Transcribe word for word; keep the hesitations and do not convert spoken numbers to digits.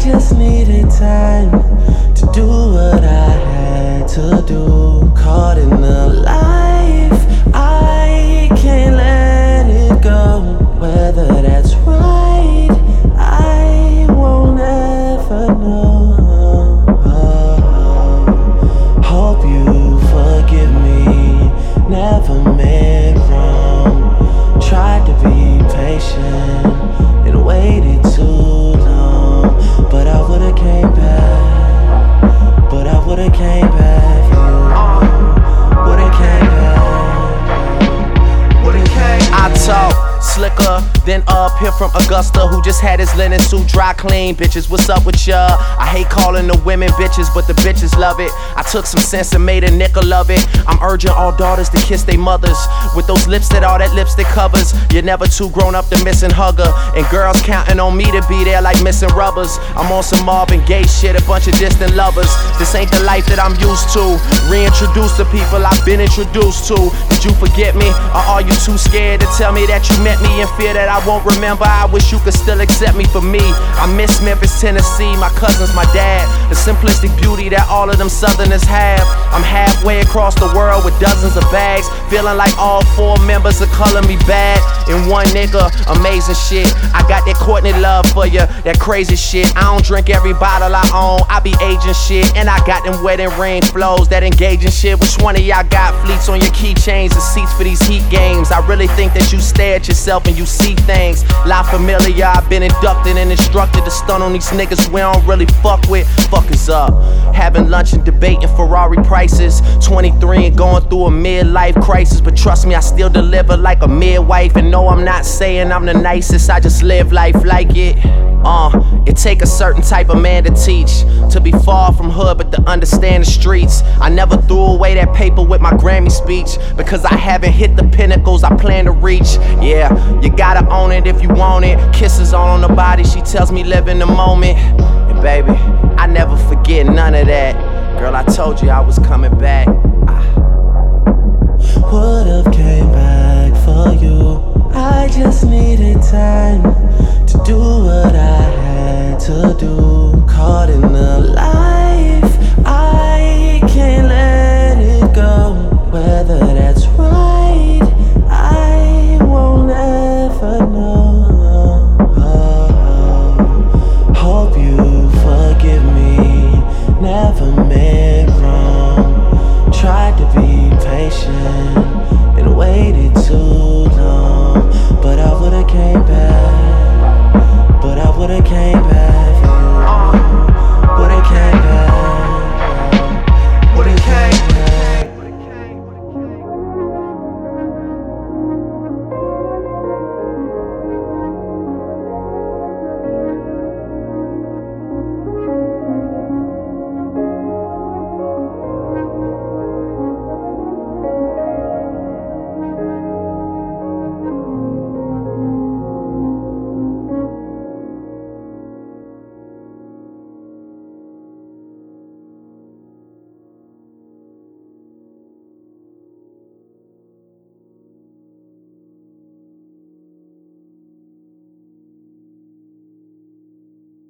just needed time to do what I had to do. Caught in the life, I can't let it go. Whether that's right, I won't ever know. Hope you forgive me, never meant wrong. Tried to be patient and waited too long, but I would've came back, but I would've came back for you, would've came back, would've came back. I talk slicker than up here from Augusta, who just had his linen suit dry clean. Bitches, what's up with ya? I hate calling the women bitches, but the bitches love it. I took some sense and made a nickel of it. I'm urging all daughters to kiss their mothers with those lips that all that lipstick covers. You're never too grown up to miss and hugger, and girls counting on me to be there like missing rubbers. I'm on some Marvin Gaye shit, a bunch of distant lovers. This ain't the life that I'm used to. Reintroduce the people I've been introduced to. Did you forget me, or are you too scared to tell me that you met me in fear that I won't remember? I wish you could still accept me for me. I miss Memphis, Tennessee, my cousins, my dad. The simplistic beauty that all of them southerners have. I'm halfway across the world with dozens of bags, feeling like all four members are calling me bad. And one nigga, amazing shit. I got that Courtney love for ya, that crazy shit. I don't drink every bottle I own, I be aging shit. And I got them wedding ring flows, that engaging shit. Which one of y'all got fleets on your keychains and seats for these heat games? I really think that you stare at yourself and you see things. La Familia, I've been inducted and instructed to stun on these niggas we don't really fuck with. Fuckers up, having lunch and debating Ferrari prices. Twenty-three and going through a midlife crisis, but trust me, I still deliver like a midwife. And no, I'm not saying I'm the nicest, I just live life like it. Uh, it take a certain type of man to teach, to be far from hood but to understand the streets. I never threw away that paper with my Grammy speech, because I haven't hit the pinnacles I plan to reach. Yeah, you gotta own it if you want it. Kisses all on the body, she tells me live in the moment. And baby, I never forget none of that. Girl, I told you I was coming back. Would've came back for you. I just needed time to do what I had to do. Caught in the life, I can't let it go. Whether that's right, I won't ever know. Hope you forgive me, never meant